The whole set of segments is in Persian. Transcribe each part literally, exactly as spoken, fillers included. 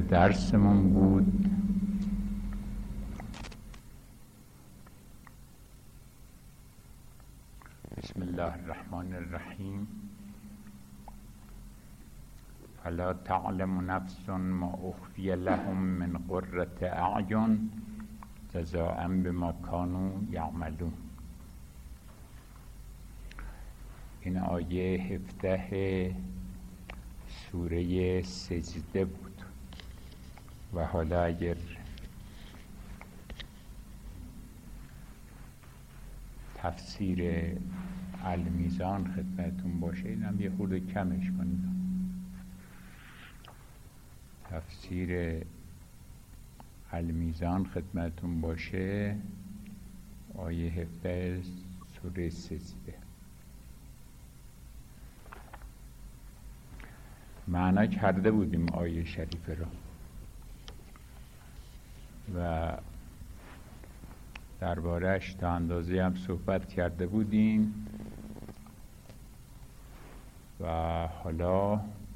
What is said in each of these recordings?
درسمون بود بسم الله الرحمن الرحیم. فلا تعلم نفس ما اخفی لهم من قرة اعین جزاء بما كانوا یعملون. این آیه هفده سوره سجده بود و حالا اگر تفسیر المیزان خدمتون باشه اینم یه خورده کمش کنید. تفسیر المیزان خدمتون باشه آیه هفده سوره سجده. معنا کرده بودیم آیه شریفه را و درباره‌اش تا اندازه هم صحبت کرده بودیم و حالا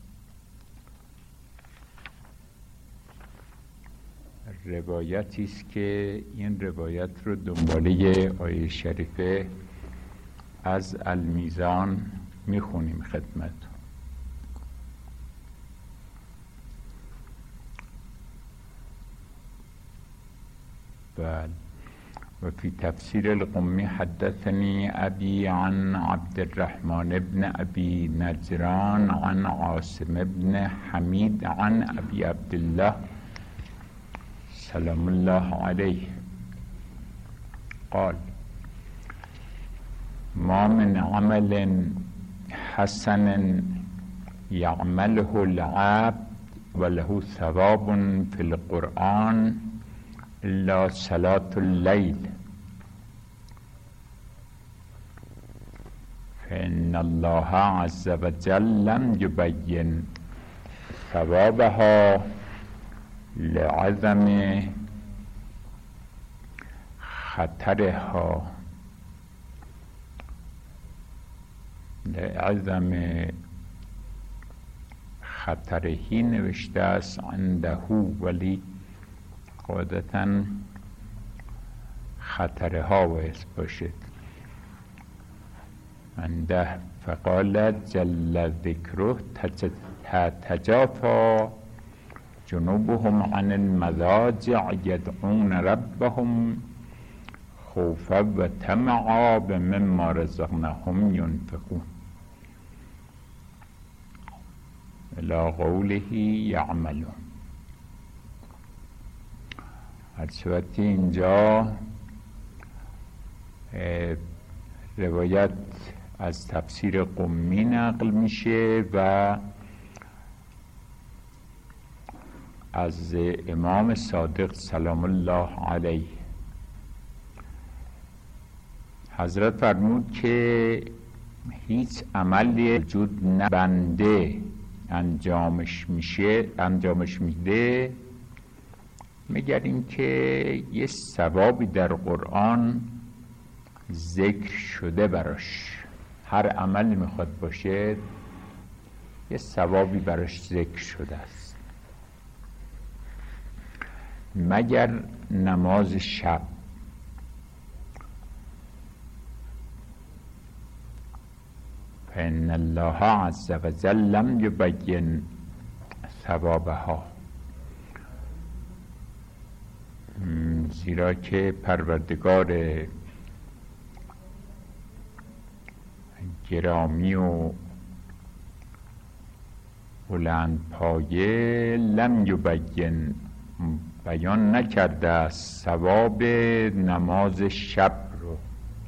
روایتی است که این روایت رو دنباله آیه شریفه از المیزان میخونیم خدمت. بله. و فی تفسیر القمی حدثني ابي عن عبد الرحمن بن ابي نجران عن عاصم بن حميد عن ابي عبد الله سلام الله عليه قال ما من عمل حسن يعمله العبد وله ثواب في القرآن إلا صلاة الليل فإن الله عز وجل لم يبين ثوابها لعظم خطرها لعظم خطرهی نوشته است عنده، ولی قاعدتاً خطرها باید باشد عنده. فقال جل ذکره تتجافى جنوبهم عن المضاجع يدعون ربهم خوفا و طمعا مما رزقناهم ينفقون الی قوله یعملون. البته اینجا روایت از تفسیر قمی نقل میشه و از امام صادق سلام الله علیه. حضرت فرمود که هیچ عملی وجود نه بنده انجامش میشه انجامش میده مگر اینکه یه ثوابی در قرآن ذکر شده براش. هر عملی میخواد باشه یه ثوابی براش ذکر شده است مگر نماز شب. فإن الله عز وجل لم يبين ثوابها، زیرا که پروردگار گرامی و بلند پایه لم یبین بیان نکرده است ثواب نماز شب رو.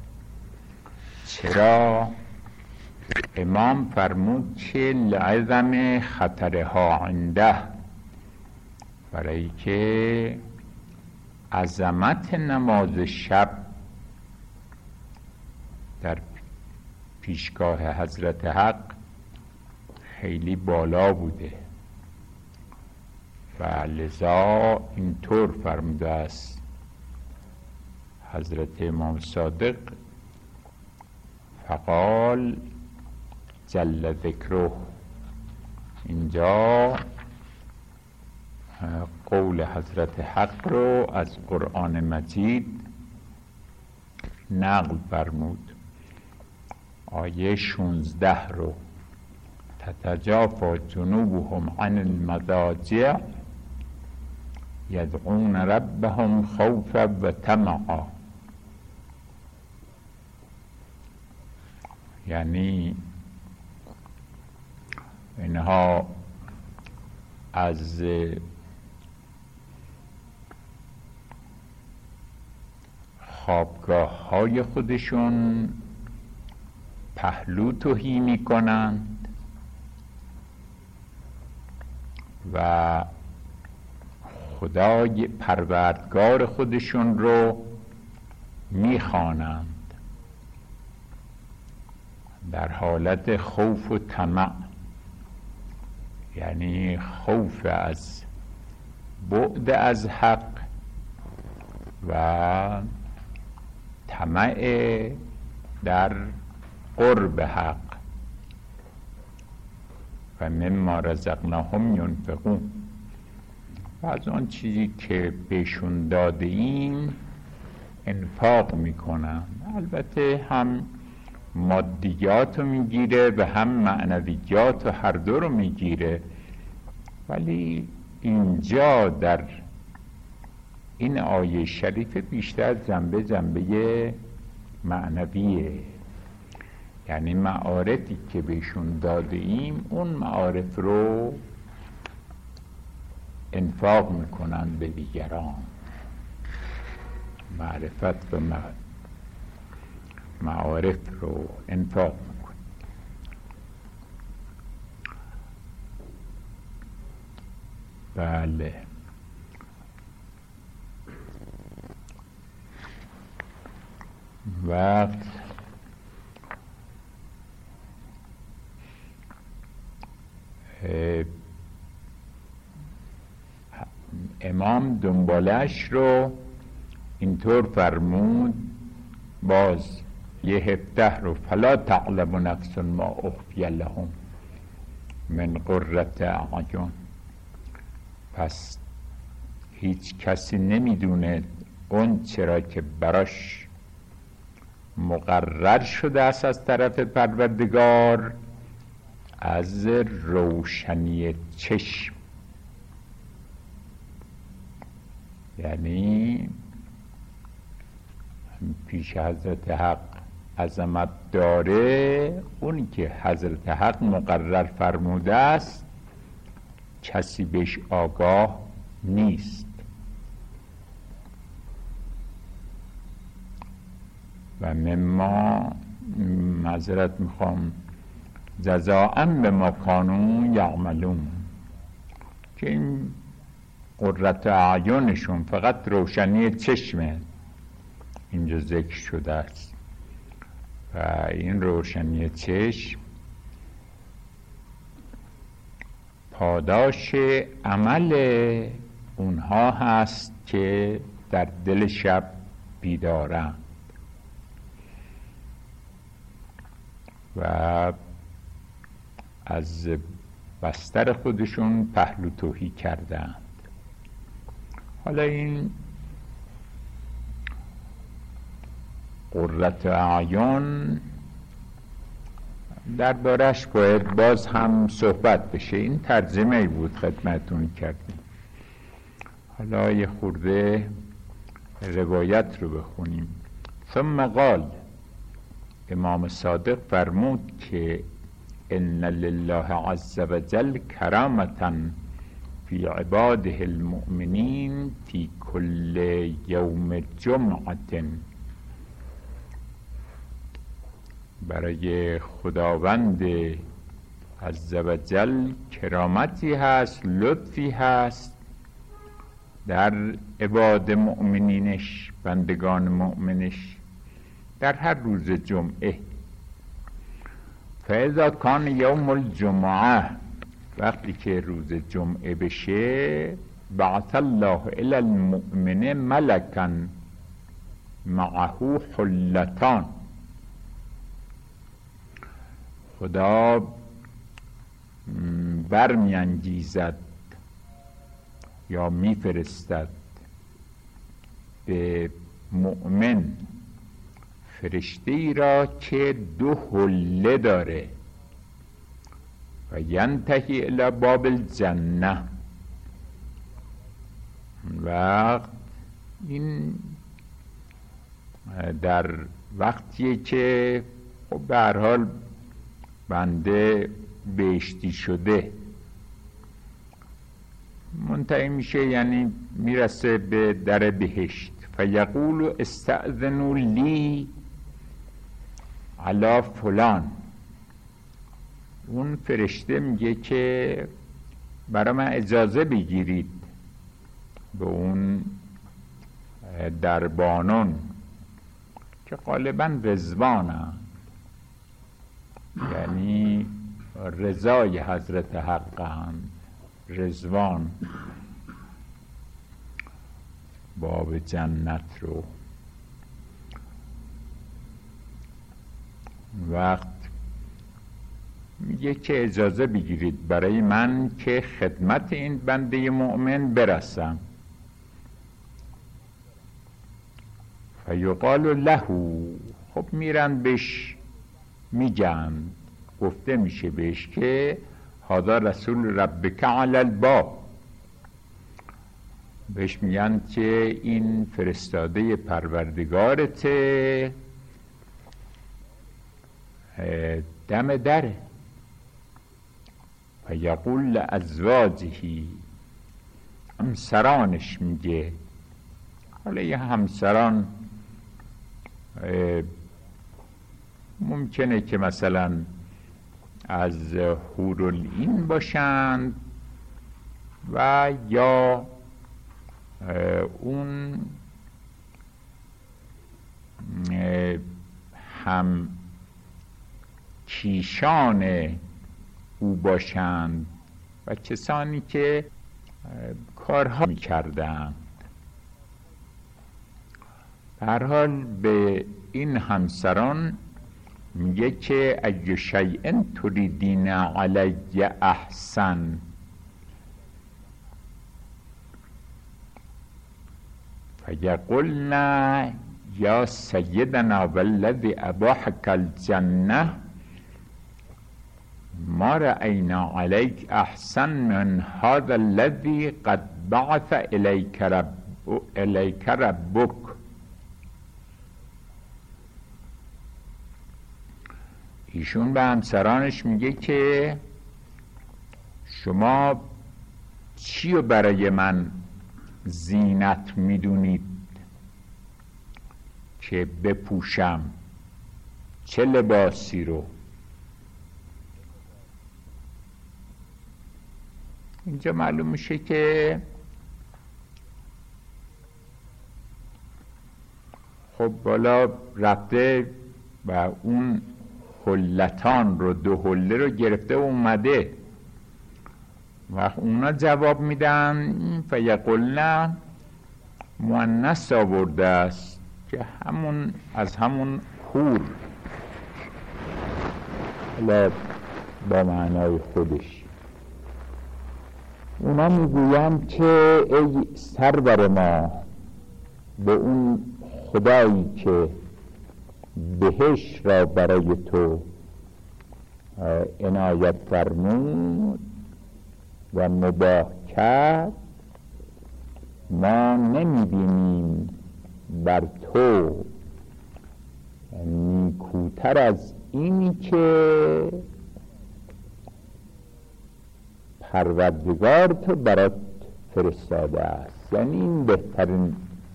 چرا؟ امام فرمود که لعظم خطرها عنده، برای که عظمت نماز شب در پیشگاه حضرت حق خیلی بالا بوده و لذا اینطور فرموده است حضرت امام صادق. فقال جل ذکره، اینجا قول حضرت حق رو از قرآن مجید نقل فرمود. آیه شانزده رو تتجافا جنوبهم عن المضاجع یدعون ربهم خوفا و طمعا، یعنی اینها از خوابگاه های خودشون پهلو تهی می کنند و خدای پروردگار خودشون رو می خوانند در حالت خوف و طمع، یعنی خوف از بعد از حق و طمع در قرب حق. و مما رزقناهم ینفقون، و از آن چیزی که بهشون داده ایم انفاق میکنن. البته هم مادیات رو میگیره و هم معنویات و هر دو رو میگیره، ولی اینجا در این آیه شریفه بیشتر جنبه جنبه معنویه، یعنی معارفی که بهشون داده ایم اون معارف رو انفاق میکنن به دیگران. معرفت و معارف رو انفاق میکنن. بله، وقت امام دنبالش رو اینطور فرمود، باز یه هفته رو فلا تعلم نفس ما اخفی لهم من قرة اعین، پس هیچ کسی نمیدونه اون چرا که براش مقرر شده است از طرف پروردگار از روشنی چشم، یعنی پیش حضرت حق عظمت داره. اونی که حضرت حق مقرر فرموده است کسی بهش آگاه نیست. و مما معذرت میخوام جزاء بما کانوا یعملون، که این قرة اعینشون فقط روشنی چشمه اینجا ذکر شده است و این روشنی چشم پاداش عمل اونها هست که در دل شب بیدارند و از بستر خودشون پهلو تهی کردند. حالا این قرة اعین دربارش باید باز هم صحبت بشه. این ترجمه بود خدمتون کردیم. حالا یه خورده روایت رو بخونیم. ثم قال، امام صادق فرمود که ان لله عز وجل کرامة فی عباده المؤمنین فی کل یوم جمعة، برای خداوند عز وجل کرامتی هست، لطفی هست در عباد مؤمنینش، بندگان مؤمنش، در هر روز جمعه. فاذا کان یوم الجمعه، وقتی که روز جمعه بشه، بعث الله الی المؤمن ملکا معه حلتان، خدا برمی انگیزد یا میفرستد به مؤمن فرشته ای را که دو حله داره و ینتهی الی باب الجنه. وقت این در وقتیه که خب به هر حال بنده بهشتی شده منتهی میشه، یعنی میرسه به در بهشت. فیقول استأذنوا لی علی فلان. اون فرشته میگه که برای من اجازه بگیرید به اون دربانان که غالبا رضوانن، یعنی رضای حضرت حقند، رضوان باب جنت رو. وقت میگه که اجازه بگیرید برای من که خدمت این بنده مؤمن برسم. فیقال له، خب میرن بهش میگن، گفته میشه بهش که هذا رسول ربک علی الباب. بهش میگن که این فرستاده پروردگارته دم دره. و یقول لازواجه، همسرانش میگه. حالا یه همسران ممکنه که مثلا از حورالعین باشند و یا اون هم کیشان او باشند و کسانی که کارها می‌کردند. هر حال به این همسران میگه که ای شیء تریدین علی احسن. فیقولن یا سیدنا والذی اباحک الجنه ما رأینا علیک احسن من هذا الذی قد بعث الیک رب الیک ربک. ایشون به همسرانش میگه که شما چی رو برای من زینت میدونید که بپوشم، چه لباسی رو؟ اینجا معلوم میشه که خب بالا رفته و اون حلتان رو، دو حله رو گرفته و اومده و اونا جواب میدن فیقولن مؤنث آورده است که همون از همون حور، حالا با معنای خودش. اونا میگویم که ای سرور ما، به اون خدایی که بهش را برای تو عنایت فرمود و مباح کرد، ما نمیبینیم بر تو نیکوتر از اینی که پروردگار تو برات فرستاده است. یعنی این بهترین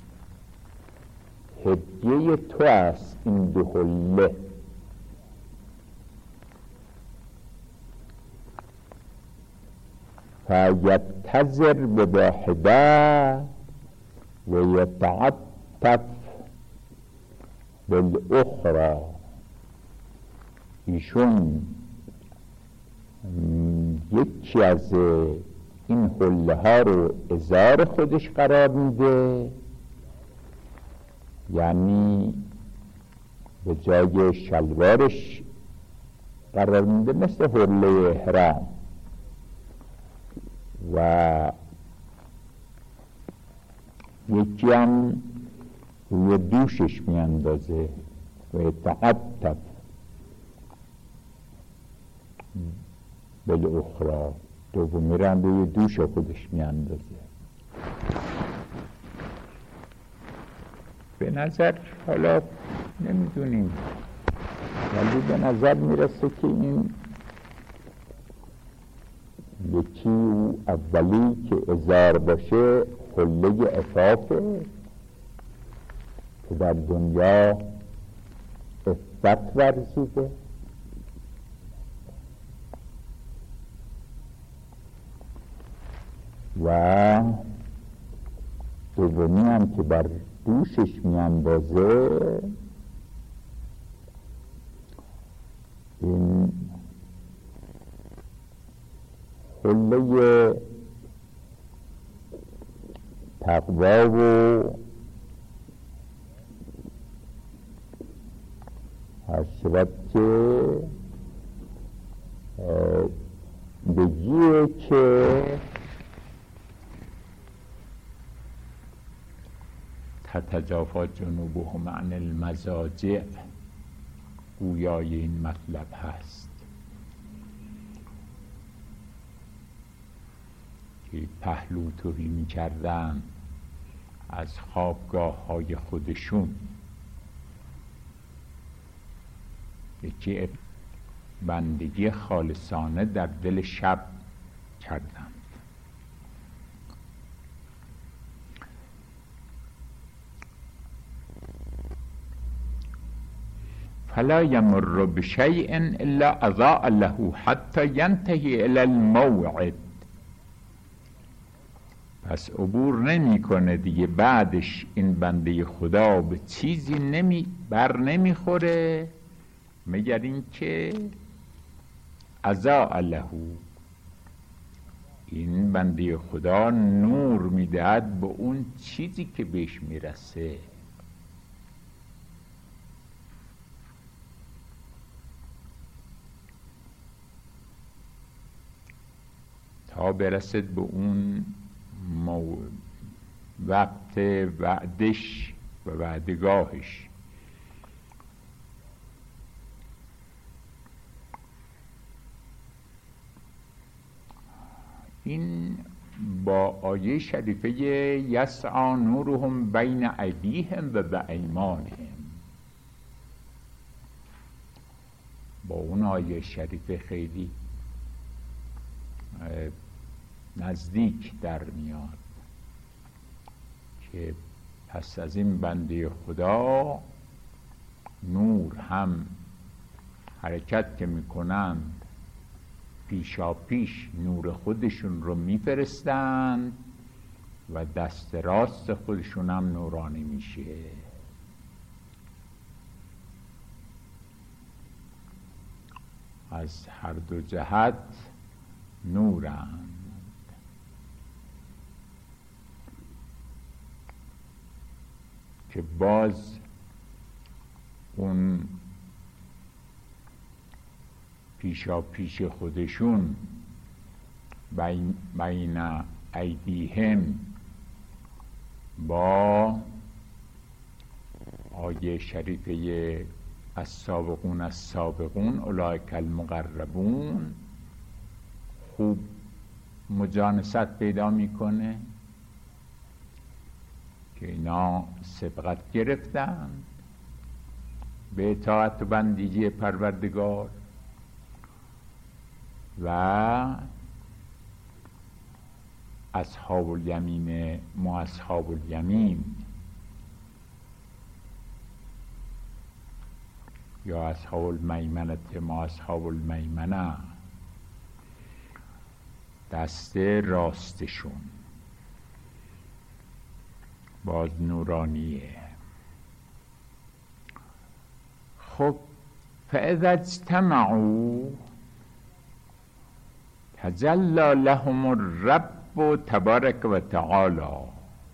هدیه تو است، این دو حله. فیتزر بواحده و یتعطف بالاخرى. ایشون یکی از این حله ها رو ازار خودش قرار میده، یعنی به جای شلوارش قرار میده، مثل حله احرام، و یکی هم روی دوشش میاندازه و یتعطف بالاخرى، دومی رو هم روی دوش خودش میاندازه. به نظر حالا نمیدونیم، ولی به نظر میرسه که این یکی اولی که ازار باشه حله عفافه که در دنیا عفت ورزیده، و دومی هم که بر دوشش میاندازه این حله تقوا و هر شود که بگیه که تتجافا جنوبهم عن المضاجع، گویای این مطلب هست که پهلو تهی می کردن از خوابگاه های خودشون. یکی بندگی خالصانه در دل شب کردند. فلا یمر بشیء الا اضاء له حتی ینتهی الی الموعد. پس عبور نمی کنه دیگه، بعدش این بنده خدا به چیزی نمی بر نمیخوره مگر این که اضاء له، این بنده خدا نور میدهد به اون چیزی که بهش میرسه. تا برسد به اون مو... وقت وعدش و وعدگاهش. این با آیه شریفه یسعی نورهم بین ایدیهم و بایمانهم، با اون آیه شریفه خیلی نزدیک در میاد که پس از این بنده خدا نور هم حرکت که میکنند پیشا پیش نور خودشون رو میفرستند و دست راست خودشون هم نورانی میشه. از هر دو جهت نورند. که باز اون پیشا پیش خودشون بین, بین ایدیهم با آیه شریفه السابقون السابقون اولئک المقربون خوب مجانست پیدا میکنه که اینا سبقت گرفتن به اطاعت و بندگی پروردگار و اصحاب الیمین ما اصحاب الیمین یا اصحاب المیمنه ما اصحاب المیمنه، دست راستشون باز نورانیه. خب فاذا اجتمعوا تجلی لهم الرب تبارک و تعالی.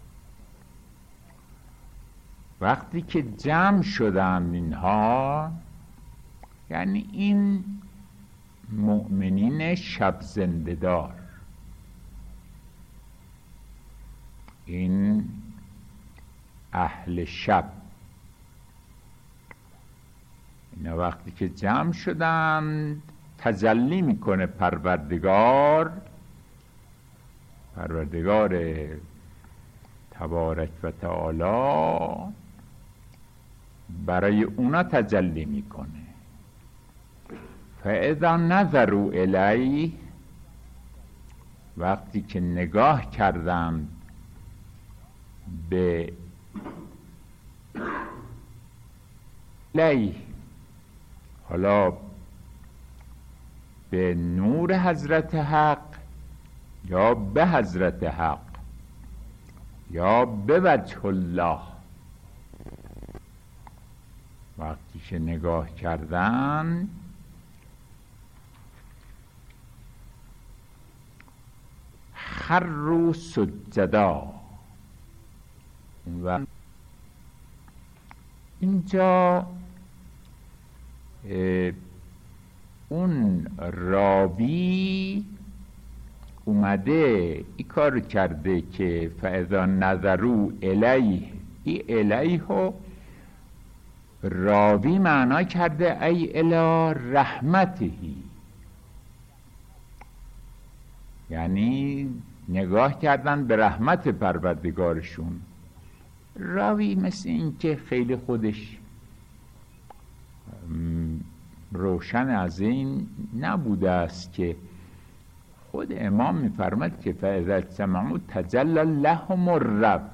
وقتی که جمع شدن اینها، یعنی این مؤمنین شب زنده‌دار، این اهل شب. اینا وقتی که جمع شدن تجلی میکنه پروردگار، پروردگار تبارک و تعالی برای اونا تجلی میکنه. فاذا نظروا الیه، وقتی که نگاه کردند به الیه، حالا به نور حضرت حق یا به حضرت حق یا به وجه الله، وقتی که نگاه کردن خروا سجدا. و اینجا اون راوی اومده ای کار کرده که فاذا نظروا الیه، ای الیه راوی معنا کرده ای الی رحمتهی، یعنی نگاه کردن به رحمت پروردگارشون. راوی مثل این که خیلی خودش روشن از این نبوده است که خود امام میفرماد که فاذا سمعوا تجلی لهم الرب،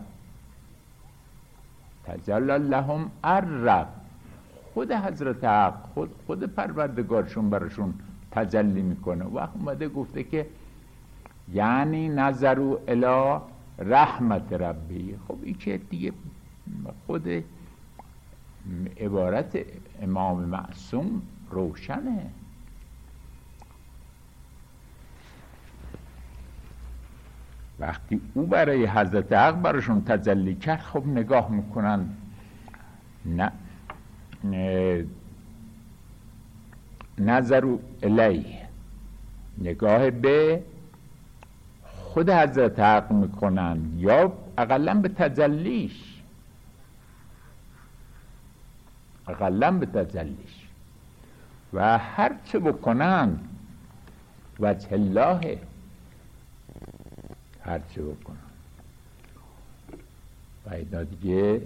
تجلی لهم الرب، خود حضرت حق، خود خود پروردگارشون براشون تجلی میکنه. و اومده گفته که یعنی نظروا الی رحمت ربی. خب این که دیگه خود عبارت امام معصوم روشنه. وقتی او برای حضرت حق براشون تجلی کرد، خب نگاه میکنن نه نظروا الیه، نگاه به خود حضرت حق میکنن یا اقلا به تجلیش، اقلا به تجلیش. و هر چه بکنن وجه الله، هر چه بکنن. و اینا دیگه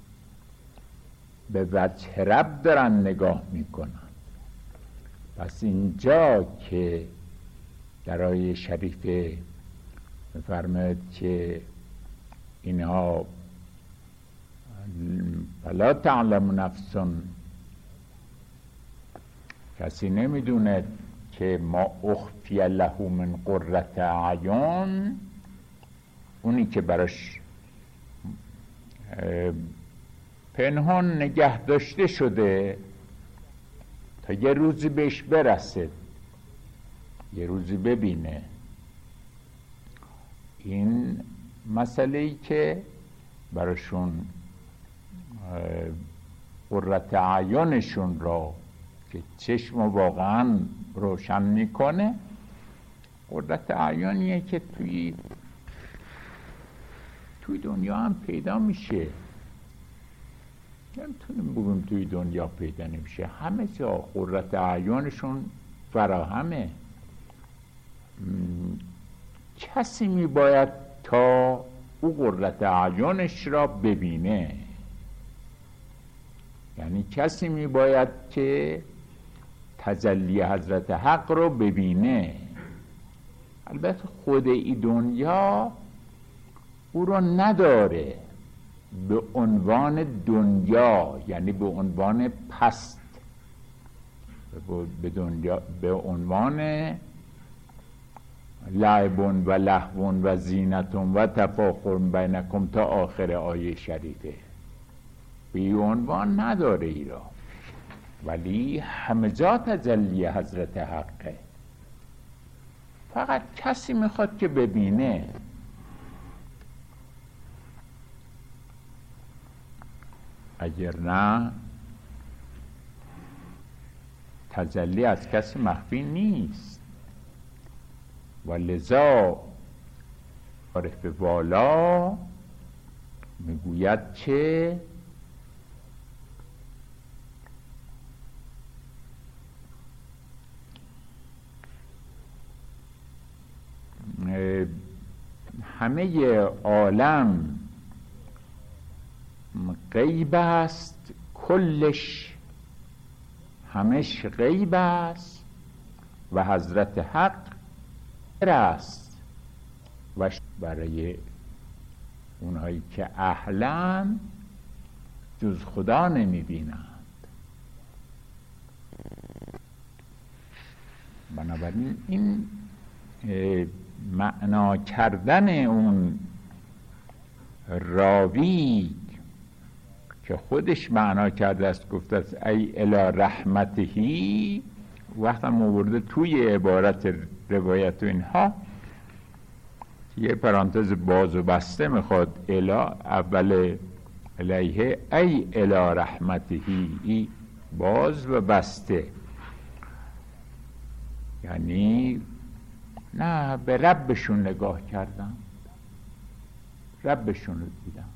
به وجه رب دارن نگاه میکنن. پس اینجا که در آیه شریفه می‌فرماید که اینها فلا تعلم نفس، کسی نمیدونه که ما اخفی له من قرة اعین، اونی که براش پنهان نگه داشته شده تا یه روزی بهش برسه، یه روزی ببینه. این مسئله ای که براشون قرة اعینشون را که چشم واقعا روشن میکنه، قرة اعینیه که توی توی دنیا هم پیدا میشه. نمیتونیم بگیم توی دنیا پیدا نمیشه، همه جا قرة اعینشون فراهمه. کسی میباید تا او قرة اعینش را ببینه، یعنی کسی میباید که تجلی حضرت حق رو ببینه. البته خود ای دنیا او رو نداره به عنوان دنیا، یعنی به عنوان پست، به دنیا به عنوان لعب و لهو و زینت و تفاخر بینکم تا آخر آیه شریفه. به این عنوان نداره ای را، ولی همه جا تجلی حضرت حقه. فقط کسی میخواد که ببینه. اگر نه تجلی از کسی مخفی نیست. و لذا عارف بالا میگوید که همه عالم غیب است، کلش همش غیب است و حضرت حق است. و برای اونهایی که اهلن جز خدا نمی بینند. بنابراین این معنا کردن اون راوی که خودش معنا کرده است، گفته است ای الی رحمتهی، وقتا مورده توی عبارت روایت و اینها یه پرانتز باز و بسته میخواد. الی اول الیه ای الی رحمتهی، باز و بسته، یعنی نه به ربشون نگاه کردن، ربشون رو دیدن.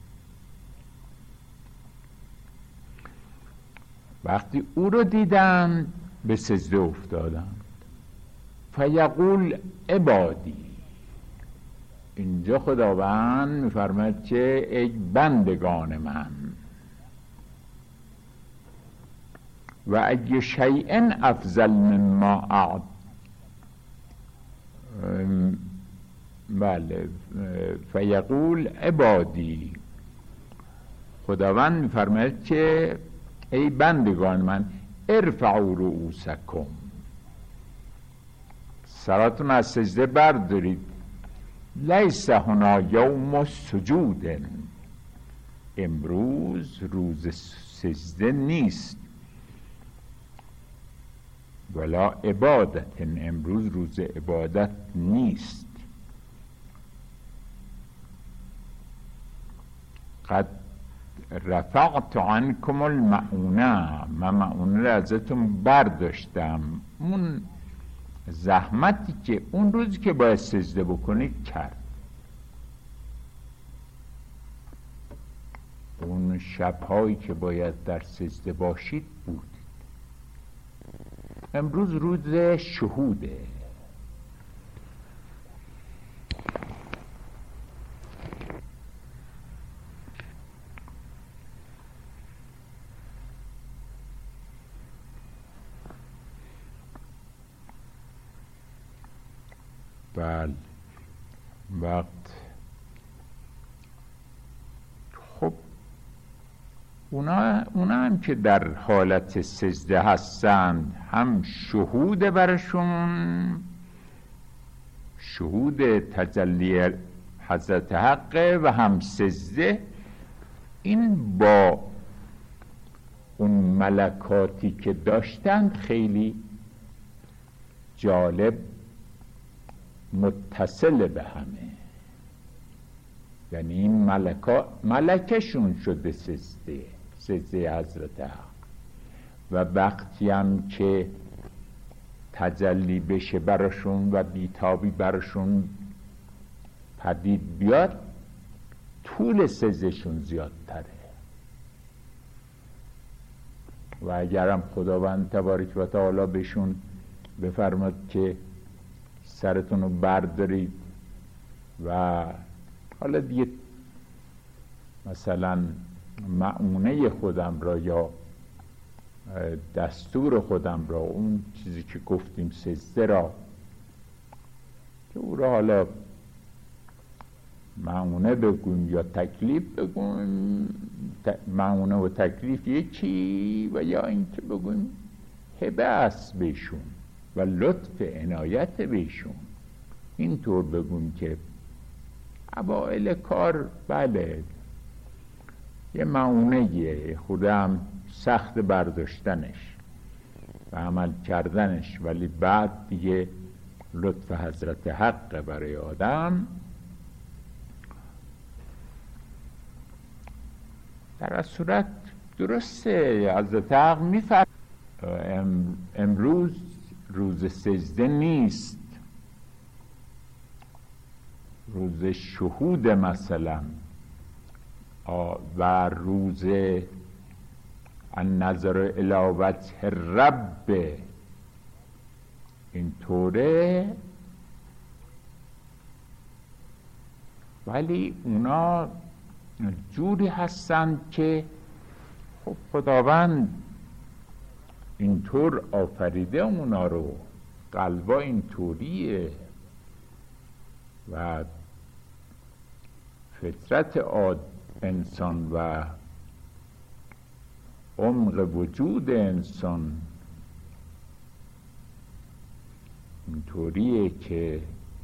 وقتی او رو دیدن به سجده افتادن. فیقول عبادی، اینجا خداوند میفرماید که ای بندگان من، و ای شیء افضل مما اعد، بله، فیقول عبادی، خداوند میفرماید که ای بندگان من ارفعوا رؤوسکم، سراتون از سجده بردارید. لیس هنا یوم سجود، امروز روز سجده نیست. ولا عبادت، امروز روز عبادت نیست. قد رفعت عنکم المعونه، من معونه را ازتون برداشتم. اون زحمتی که اون روز که باید سجده بکنید کرد، اون شبهایی که باید در سجده باشید بود. امروز روز شهوده. بله، وقت خب اونا, اونا هم که در حالت سجده هستند، هم شهود برشون، شهود تجلی حضرت حق، و هم سجده. این با اون ملکاتی که داشتند خیلی جالب متصل به همه، یعنی این ملکا ملکشون شده سجده سجده حضرت حق. و وقتی هم که تجلی بشه برشون و بیتابی برشون پدید بیاد، طول سجدهشون زیادتره. و اگرم خداوند تبارک و تعالی بهشون بفرماد که سرتون رو بردارید و حالا دیگه مثلا معونه خودم را یا دستور خودم را، اون چیزی که گفتیم سجده را، که او را حالا معونه بگویم یا تکلیف بگویم، معونه و تکلیف یکی، و یا اینکه بگویم هبه است بهشون و لطف عنایت بهشون، اینطور بگویم که اوائل کار بله یه معونه خودم سخت برداشتنش و عمل کردنش، ولی بعد دیگه لطف حضرت حق برای آدم. در صورت درسته حضرت حق میفرد امروز روز سجده نیست، روز شهود مثلا و روز النظر الی وجه الرب اینطوره، ولی اونا جوری هستند که خب خداوند اینطور آفریده اونا رو، قلبا اینطوریه و فطرت آد انسان و عمق وجود انسان اینطوریه که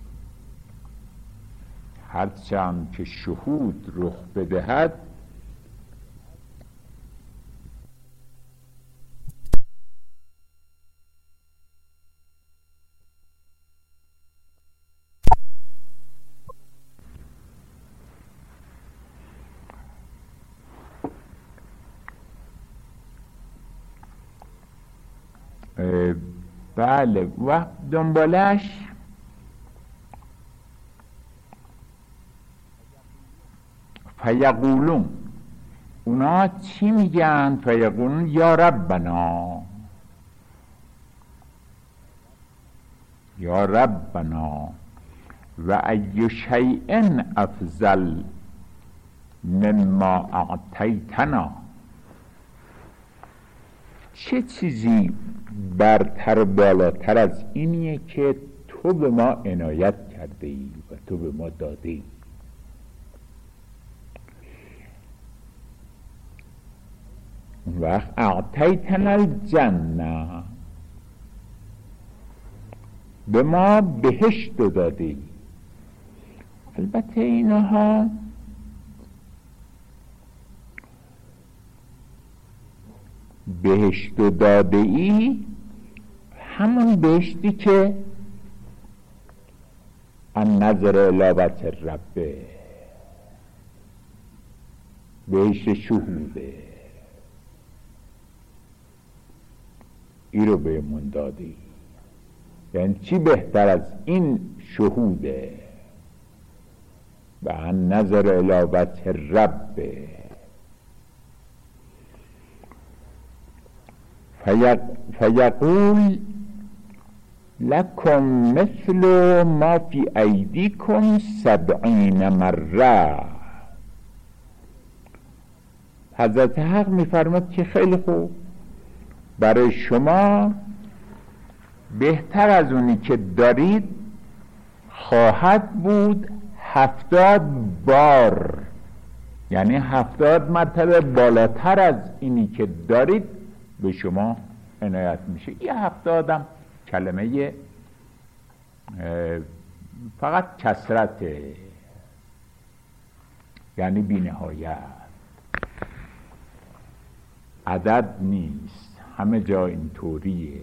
هرچند که شهود رخ بدهد بله و دنبالش فیقولون، اونا چی میگن؟ فیقولون یا ربنا، یا ربنا و ای شیء افضل مما اعطیتنا، چه چیزی برتر بالاتر از اینیه که تو به ما عنایت کرده ای و تو به ما داده ای. اون وقت اعطیتنا الجنه، به ما بهشت داده ای. البته اینها بهشت داده ای همون بهشتی که النظر الی وجه الرب، بهشت شهوده، ای رو بهمون داده ای. یعنی چی بهتر از این شهوده؟ و النظر الی وجه الرب. فیقول لکم مثل ما فی ایدیکم سبعین مره. حضرت حق میفرماد که خیلی خوب، برای شما بهتر از اونی که دارید خواهد بود هفتاد بار، یعنی هفتاد مرتبه بالاتر از اینی که دارید به شما عنایت میشه. یه هفتادم کلمه فقط کثرته، یعنی بی نهایت، عدد نیست، همه جا اینطوریه.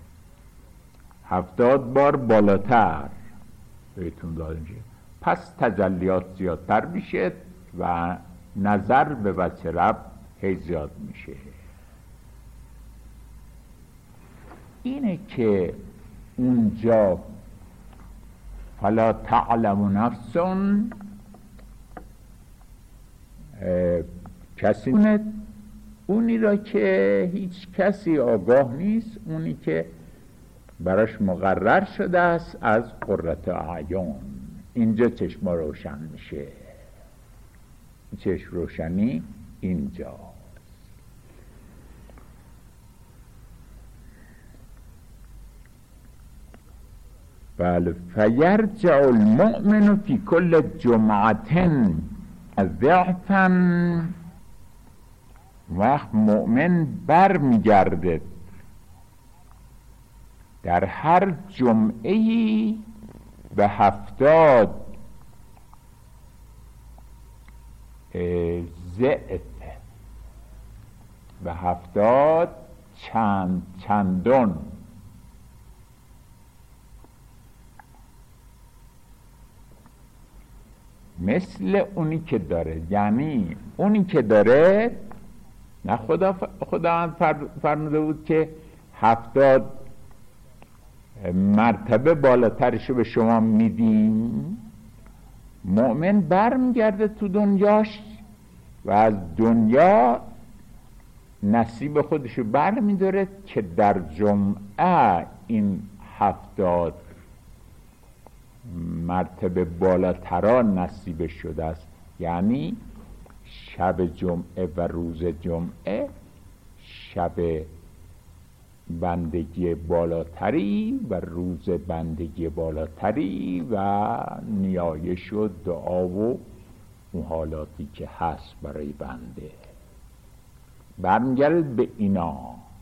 هفتاد بار بالاتر بهتون داده میشه، پس تجلیات زیادتر میشه و نظر به وجه رب هی زیاد میشه. اینه که اونجا فلا تعلم نفس، کسی اونی را که هیچ کسی آگاه نیست، اونی که براش مقرر شده است از قرة اعیان. اینجا چشما روشن میشه، چشم روشنی اینجا. بله. فیرجع المؤمن فی کل جمعة ضعفا، وقت مؤمن بر میگرده در هر جمعه‌ای به هفتاد ضعف، به هفتاد چند چندون. مثل اونی که داره، یعنی اونی که داره، نه خدا خدا فرموده بود که هفتاد مرتبه بالاترشو به شما میدیم. مؤمن برمیگرده تو دنیاش و از دنیا نصیب خودشو بر می‌داره که در جمعه این هفتاد مرتبه بالاترا نصیب شده است. یعنی شب جمعه و روز جمعه شب بندگی بالاتری و روز بندگی بالاتری و نیایش و دعا و اون حالاتی که هست برای بنده برمیگرد به اینا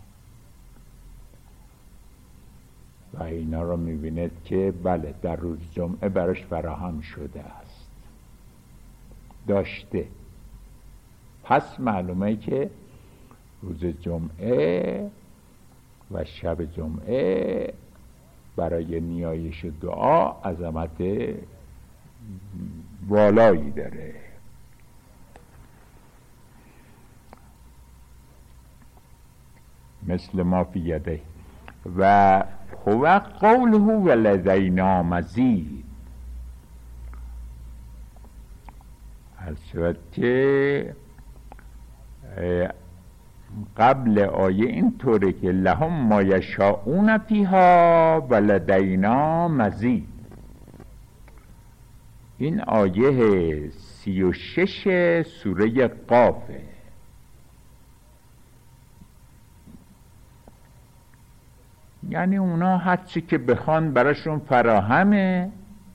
و اینا رو میبیند که بله در روز جمعه براش فراهم شده است، داشته. پس معلومه که روز جمعه و شب جمعه برای نیایش دعا عظمت بالایی داره. مثل ما فی یده و هو قوله ولدینا مزید. هر صورت که قبل آیه این طوره که لهم ما یشاءون فیها ولدینا مزید. این آیه سی و شش سوره قافه. یعنی اونا هرچی که بخوان براشون فراهمه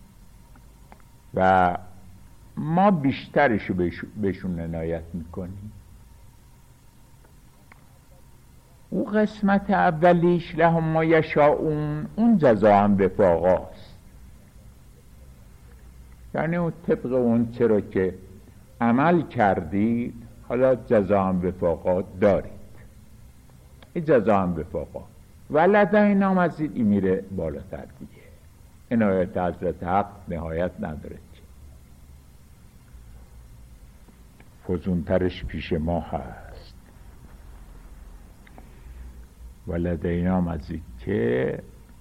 و ما بیشترشو بهشون عنایت میکنیم. او قسمت اولیش لهم ما یشاءون اون جزا هم وفاقاست. یعنی اون طبق اون چرا که عمل کردید حالا جزا هم وفاقات دارید. این جزا هم وفاقات ولدینا مزید این میره بالاتر دیگه. عنایت حضرت حق نهایت نداره که فزونترش پیش ما هست. ولدینا مزید که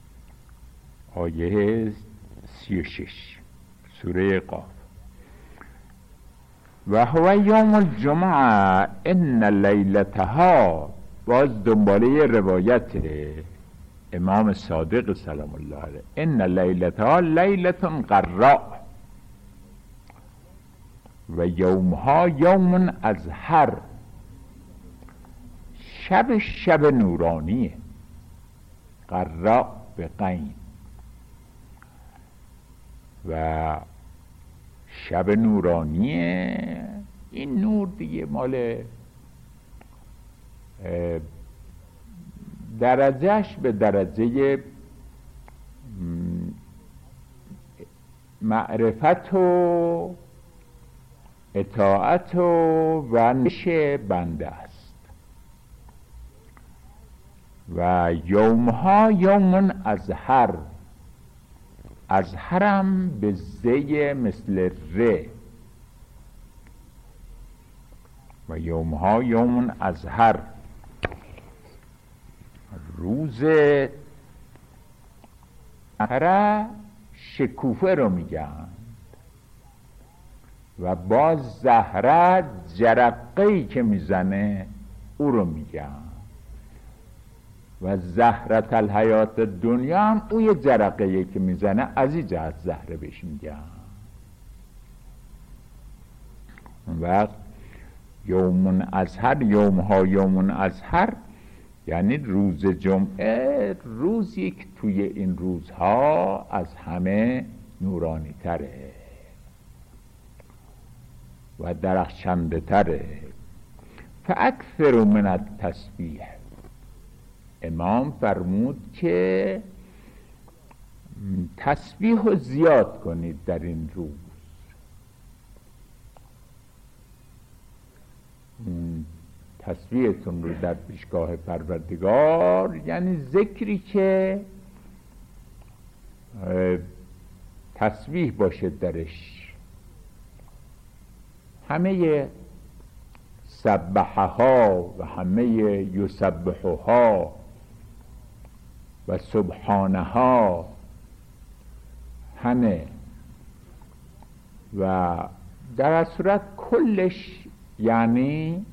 آیه سی و شش سوره قاف. و هو یوم الجمعه ان لیلتها. باز دنباله روایت امام صادق سلام الله علیه ان لیلتها لیلت قراء و یومها یوم ازهر. شب شب نورانیه. قراء به قین و شب نورانیه. این نور دیگه مال درجهش به درجه معرفت و اطاعت و نش بنده است. و یومها یوم ازهر. ازهرم به زی مثل ر. و یومها یوم ازهر روز ازهر شکوفه رو میگن و باز زهره جرقه‌ای که میزنه او رو میگن و زهرت الحیات دنیا هم او یه جرقه‌ای که میزنه از این جهت زهره بهش میگن. و یومون ازهر یومها یومون ازهر یعنی روز جمعه روزی که توی این روزها از همه نورانی تره و درخشنده تره. فاکثر من التسبیح. امام فرمود که تسبیح رو زیاد کنید در این روز. تسبیحتون رو در پیشگاه پروردگار یعنی ذکری که تسبیح باشه درش. همه سبحها و همه یسبحها و سبحانها همه و در صورت کلش یعنی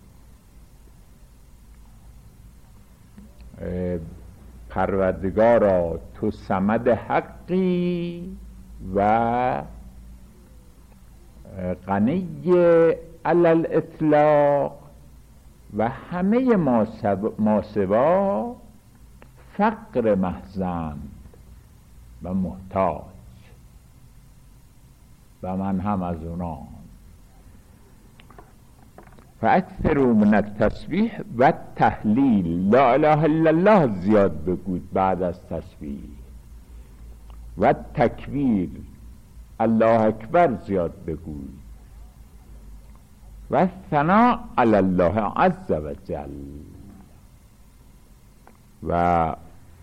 پروردگارا تو صمد حقی و غنی علی الاطلاق و همه ما سوا فقر محضند و محتاج و من هم از اونا. فاکثروا من التسبیح و تهلیل، لا اله الا الله زیاد بگوید بعد از تسبیح، و تکبیر الله اکبر زیاد بگوید، و ثناء علی الله عز و جل و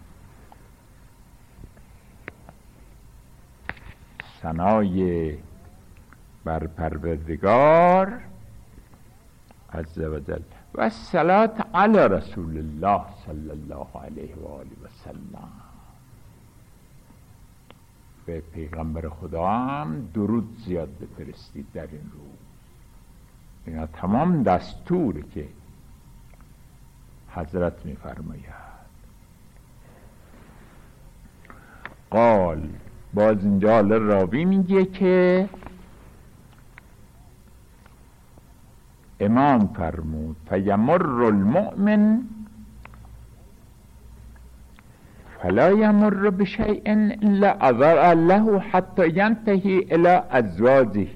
ثنای بر پروردگار عز و جل و الصلاة علی رسول الله صلی الله علیه و آله و سلم. به پیغمبر خدا هم درود زیاد بفرستید در این روز. اینا تمام دستور که حضرت می‌فرماید. قال، باز اینجا راوی میگه که امام فرمود فیمر المؤمن فلا یمر بشیء الا اضاء له حتی ینتهی الی ازواجه.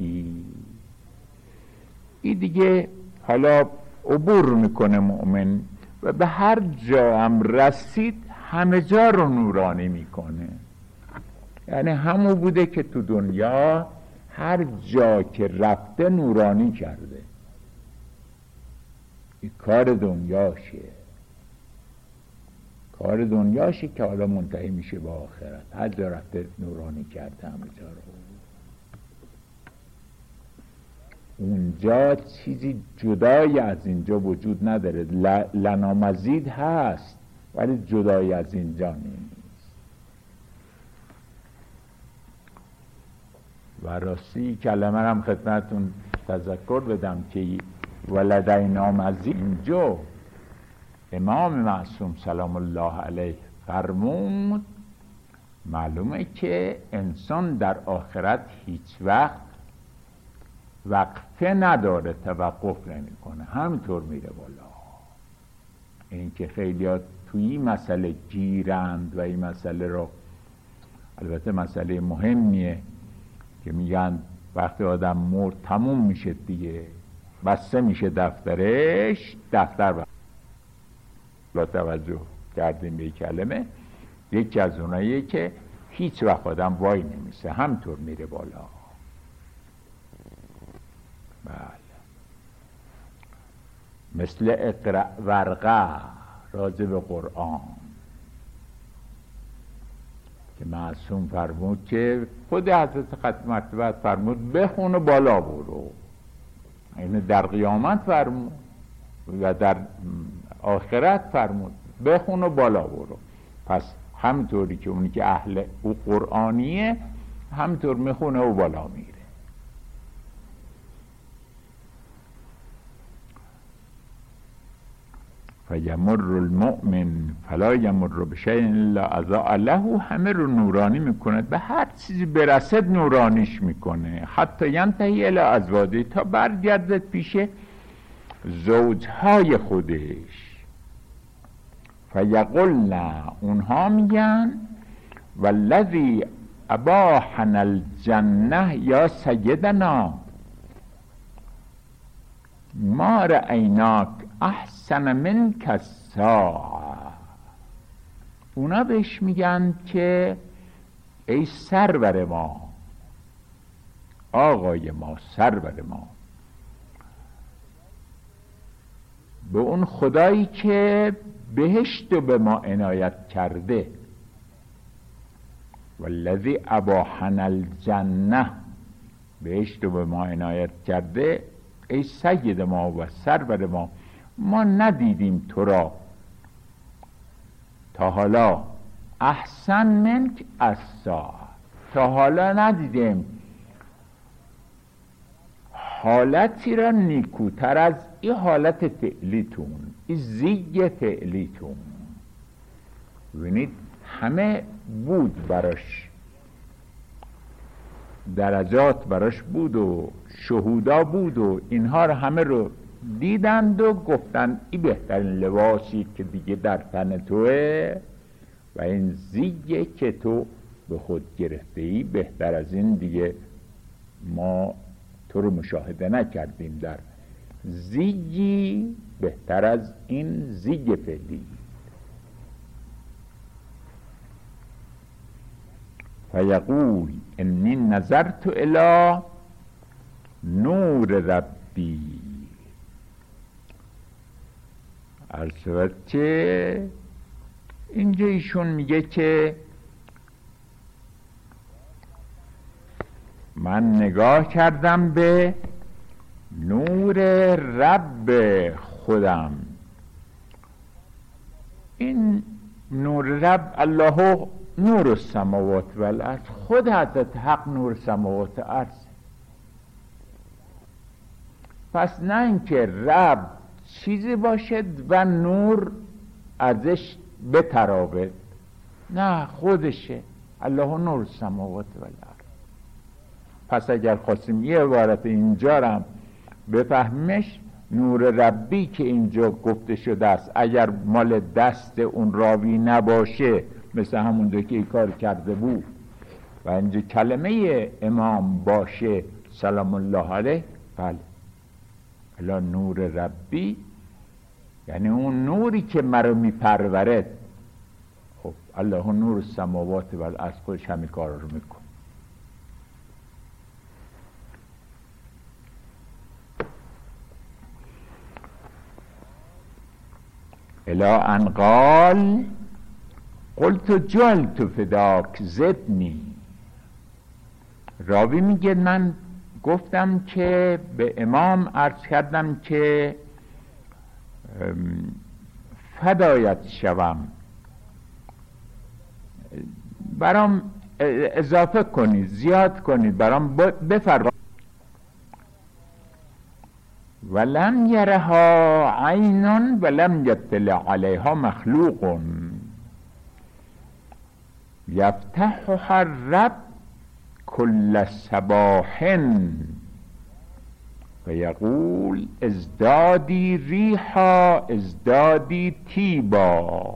این دیگه حالا عبور میکنه مؤمن و به هر جا هم رسید همه جا رو نورانی میکنه. یعنی همون بوده که تو دنیا هر جا که رفته نورانی کرده. این کار دنیاشه، کار دنیاشه که حالا منتهی میشه به آخرت. هر جا رفته نورانی کرده همه جا رو. اونجا چیزی جدای از اینجا وجود نداره. لنا مزید هست ولی جدای از اینجا نیست. و راستی کلمه هم خدمتون تذکر بدم که ولدینا مزید اینجا امام معصوم سلام الله علیه فرمود معلومه که انسان در آخرت هیچ وقت وقفه نداره، توقف نمی کنه، همینطور میره بالا. این که خیلی ها توی این مسئله گیرند و این مسئله رو، البته مسئله مهمیه که میگن وقتی آدم مرد تموم میشه دیگه، بسته میشه دفترش، دفتر بسته. لا توجه کردیم به کلمه، یکی از اوناییه که هیچ وقت آدم وای نمیسه، همینطور میره بالا. بله، مثل اقرأ ورقه راجع به قرآن که معصوم فرمود که خود حضرت ختم مرتبه فرمود بخون و بالا برو. این در قیامت فرمود و در آخرت فرمود بخون و بالا برو. پس همطوری که اونی که اهل او قرآنیه همطور میخونه و بالا میره. فیمر المؤمن فلا یمر بشیء الا اضاء له، همه رو نورانی میکنه، به هر چیزی برسد نورانیش میکنه. حتی ینتهی الی ازواجه، تا برگردد پیش زوجهای خودش. فیقولن، اونها میگن والذی اباحنا الجنه یا سیدنا ما رأیناک احسن منک الساعه. اونا بهش میگن که ای سرور ما، آقای ما، سرور ما، به اون خدایی که بهشت به ما عنایت کرده، والذی اباحنا الجنه، بهشت به ما عنایت کرده، ای سید ما و سرور ما، ما ندیدیم تو را تا حالا احسن منک الساعه، تا حالا ندیدیم حالتی را نیکوتر از این حالت فعلیتون، این زیگ فعلیتون. ببینید همه بود براش، درجات براش بود و شهودا بود و اینها رو همه رو دیدند و گفتند این بهترین لباسی که دیگه در تن توه و این زیگه که تو به خود گرفته ای، بهتر از این دیگه ما تو رو مشاهده نکردیم در زیگی بهتر از این زیگ فعلی. فیقول انی نظرت الی نور ربی. عرض که اینجا ایشون میگه که من نگاه کردم به نور رب خودم. این نور رب الله نور السماوات و الارض، خود حضرت حق نور سماوات و ارض. پس نه اینکه رب چیزی باشد و نور ازش بتراود، نه خودشه، الله نور السماوات و الارض. پس اگر خواستیم یه عبارت اینجا رو بفهمش، نور ربی که اینجا گفته شده است اگر مال دست اون راوی نباشه، مثل همون دو که ای کار کرده بود، و اینجا کلمه امام باشه سلام الله علیه، بله الا نور ربی یعنی اون نوری که مرا میپرورد. خب الله نور السماوات و الارض خودش همین کار رو میکنه. الا ان قال قلت جعلت فداک زدنی. راوی میگه من گفتم که به امام عرض کردم که فدایت شوم، برام اضافه کنید، زیاد کنید، برام بفرمایید. ولم یرها عین ولم یطلع علیها مخلوق یفتحها الرب کل صباح و یقول ازدادی ریحا ازدادی تیبا.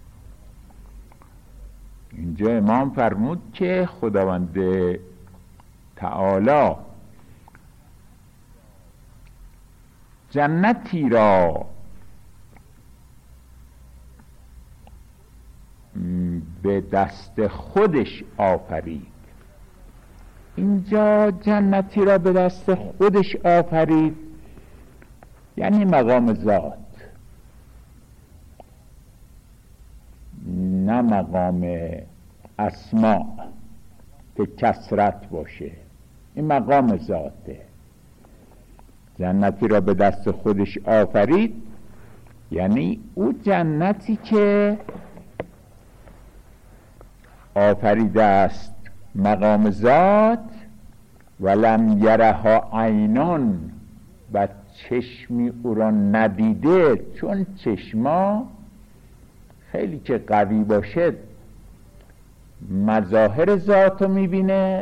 اینجا امام فرمود که خداوند تعالی جنتی را به دست خودش آفرید. اینجا جنتی را به دست خودش آفرید یعنی مقام ذات، نه مقام اسماء که کثرت باشه، این مقام ذاته. جنتی را به دست خودش آفرید یعنی او جنتی که آفریده است مقام ذات، ولم یرها عینان و چشمی او را ندیده، چون چشما خیلی که قوی باشد مظاهر ذات رو میبینه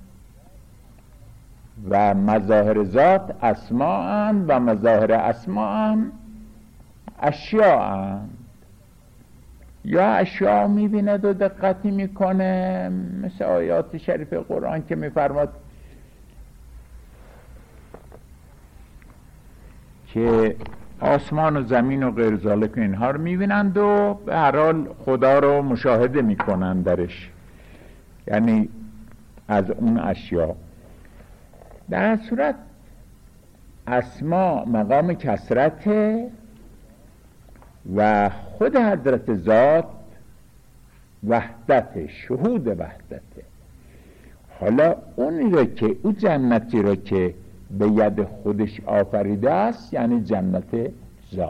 و مظاهر ذات اسماء اند و مظاهر اسماء هم اشیاء اند. یا اشیاء میبیند و دقتی میکنه، مثل آیات شریف قرآن که میفرماد که آسمان و زمین و غیر ذالک اینها رو میبینند و به هر حال خدا رو مشاهده میکنند درش، یعنی از اون اشیاء. در هر صورت اسما مقام کثرته و خود حضرت ذات وحدت، شهود وحدته. حالا اونی را که او جنتی را که به ید خودش آفریده است یعنی جنت ذات.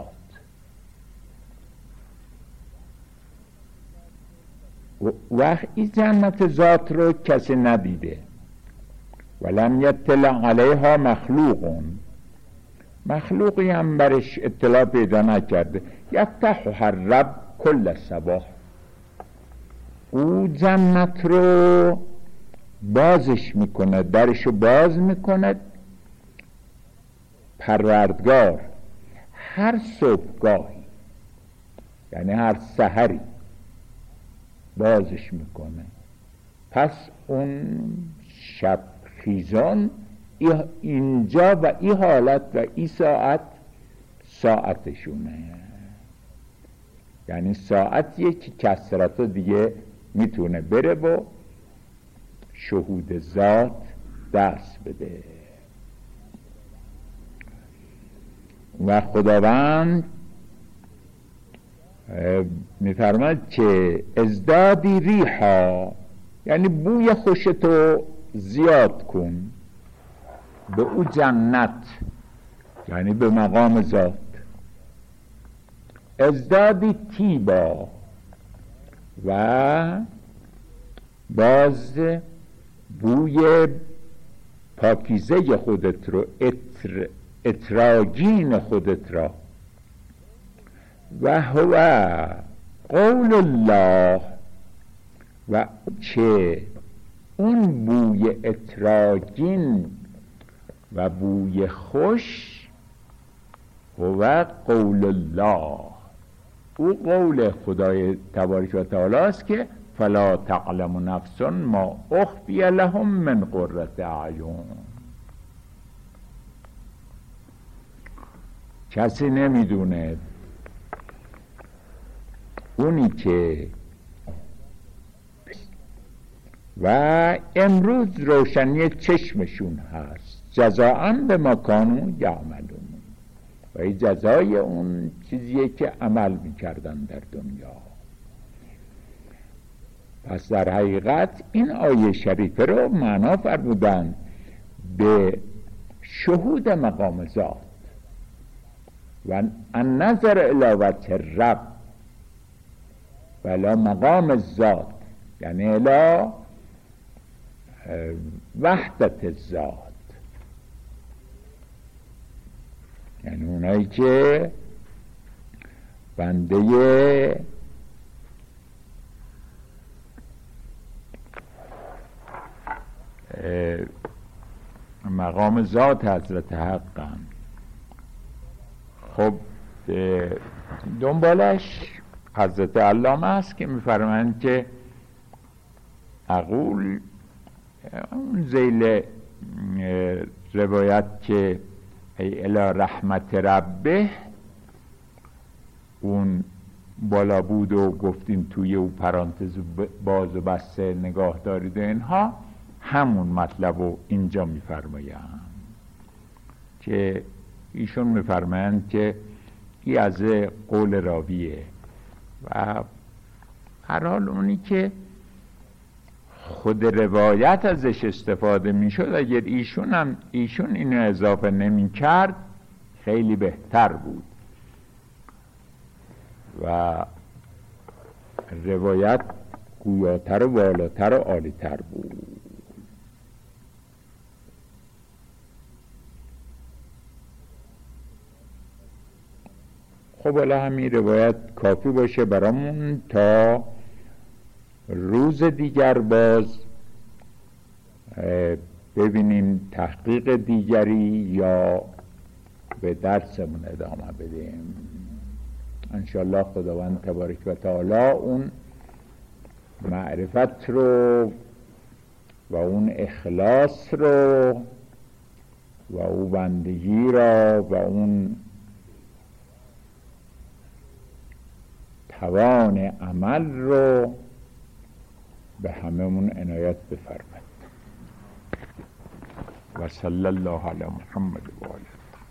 و این جنت ذات رو کسی ندیده ولم یطلع علیها مخلوق، مخلوقی هم برش اطلاع پیدا نکرده. یفتحها الرب کل صباح، او جنت رو بازش میکنه، درشو باز میکنه پروردگار هر صبحگاهی، یعنی هر سحری بازش میکنه. پس اون شب خیزان اینجا و این حالت و این ساعت ساعتشونه، یعنی ساعتیه که کسرت دیگه میتونه بره و شهود ذات دست بده. و خداوند میفرماد که ازدادی ریحا، یعنی بوی خوشتو زیاد کن به او جنت، یعنی به مقام ذات. ازدادی تیبا، و باز بوی پاکیزه خودت رو، اتر اتراگین خودت را. و هو قول الله، و چه اون بوی اتراگین و بوی خوش هو قول الله، او قول خدای تبارک و تعالی است که فلا تعلم نفس ما اخفی لهم من قرة اعین. کسی نمیدونه اونی که و امروز روشنی چشمشون هست، جزاء به ما کانوا یعملون، و این جزای اون چیزیه که عمل میکردن در دنیا. پس در حقیقت این آیه شریفه رو معنا فرمودن به شهود مقام ذات و النظر الی وجه الرب و الی مقام الذات، یعنی الی وحدت الذات، یعنی اونایی که بنده مقام ذات حضرت حقم. خب دنبالش حضرت علامه است که میفرمایند که اقول اون ذیل روایت که ای الی رحمت ربه، اون بالا بود و گفتیم توی او پرانتز باز و بسته نگاه دارید و اینها، همون مطلب رو اینجا میفرمایند که ایشون میفرمایند که این از قول راویه و هر حال اونی که خود روایت ازش استفاده میشد، اگر ایشون هم ایشون اینو اضافه نمی کرد خیلی بهتر بود و روایت گویاتر و والاتر و عالیتر بود. خب حالا همین روایت کافی باشه برامون تا روز دیگر باز ببینیم تحقیق دیگری یا به درسمون ادامه بدیم. انشالله خداوند تبارک و تعالی اون معرفت رو و اون اخلاص رو و اون بندگی را و اون توان عمل رو به هممون عنایت بفرماید. و صلی الله علی محمد و آله.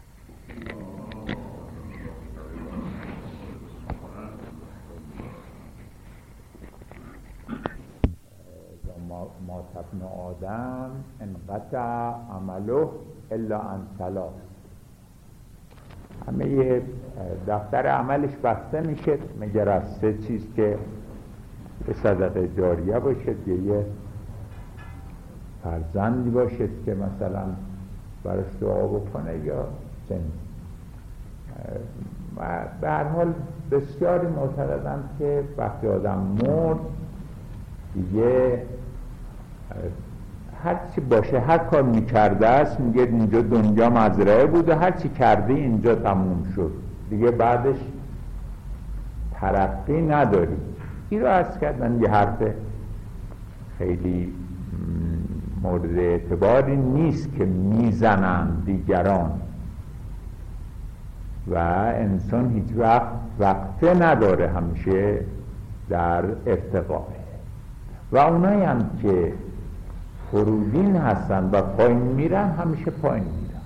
ما ابن آدم انقطع عمله الا عن ثلاث، همه دفتر عملش بسته میشه مگر از سه چیز که به صدقه جاریه باشه، یه فرزندی باشد که مثلا براش دعا بکنه یا سن. به هر حال بسیاری معتقدند که وقتی آدم مرد دیگه هر چی باشه، هر کار میکرده است، میگه اینجا دنیا مزرعه بود و هر چی کرده اینجا تموم شد، دیگه بعدش ترقی نداری. این رو عرض کردن یه حرف خیلی مورد اعتباری نیست که میزنن دیگران و انسان هیچ وقت وقته نداره، همیشه در ارتقاه و اونایی هم که فرودین هستن و پایین میرن همیشه پایین میرن،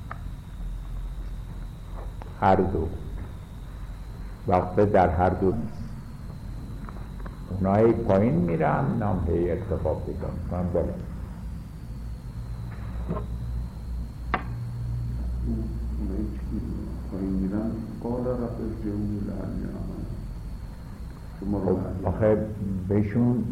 هر دو وقته در هر دو نیست. اونایی پایین میرن نام هی ارتقا پیدا میکنن بالا. پایین میرن قال رب ارجعون لعلی اعمل. آخه بهشون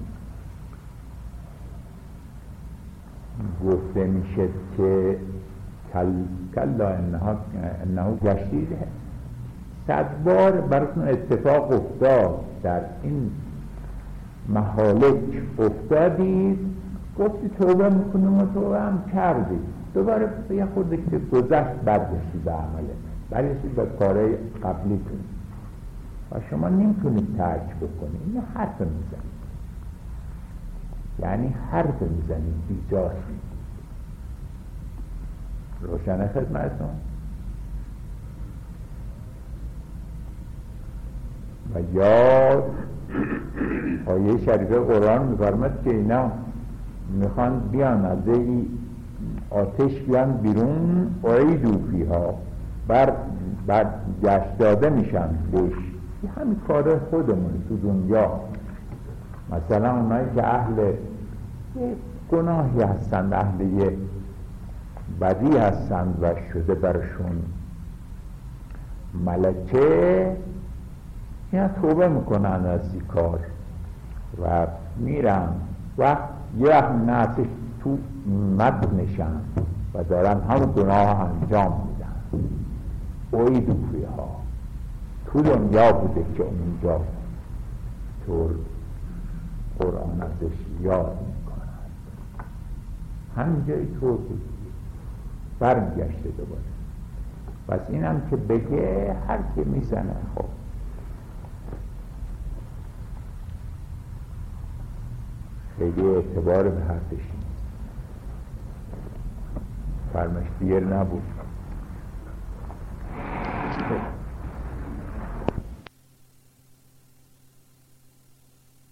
گفته میشه که کل کلا انها انه گشتید صد بار براتون اتفاق افتاد، در این مهالک افتادید، گفتی توبه میکنیم و توبه هم کردید، دوباره یه خورده که گذشت برگشتید به عمله، برگشتید به کارهای قبلی کنید و شما نمیتونید ترک بکنید. اینو حرف میزنید، یعنی حرف میزنید بیجاست. روشنه خدمتتون؟ و یا آیه شریفه قرآن میفرماد که اینا میخوان بیان از این آتش بیان بیرون، اعیدوا فیها، بر بر گشت داده میشن بهش. این همین کار خودمون تو دنیا. مثلا اونایی که اهل گناهی هستند، اهل یه بدی هستند و شده برشون ملکه، اینا توبه میکنن از این کار و میرن و یه نفسش تو مدنشن و دارن هم گناه انجام میدن. اعیدوا فیها، تو دنیا بوده که اونجا طور قرآن ازش یاد میکنن، همینجایی طور بود برمیگشته دوباره. پس اینم که بگه هر که میزنه خب خیلی اعتبار به حرفش نیست، فرمش دیر نبود.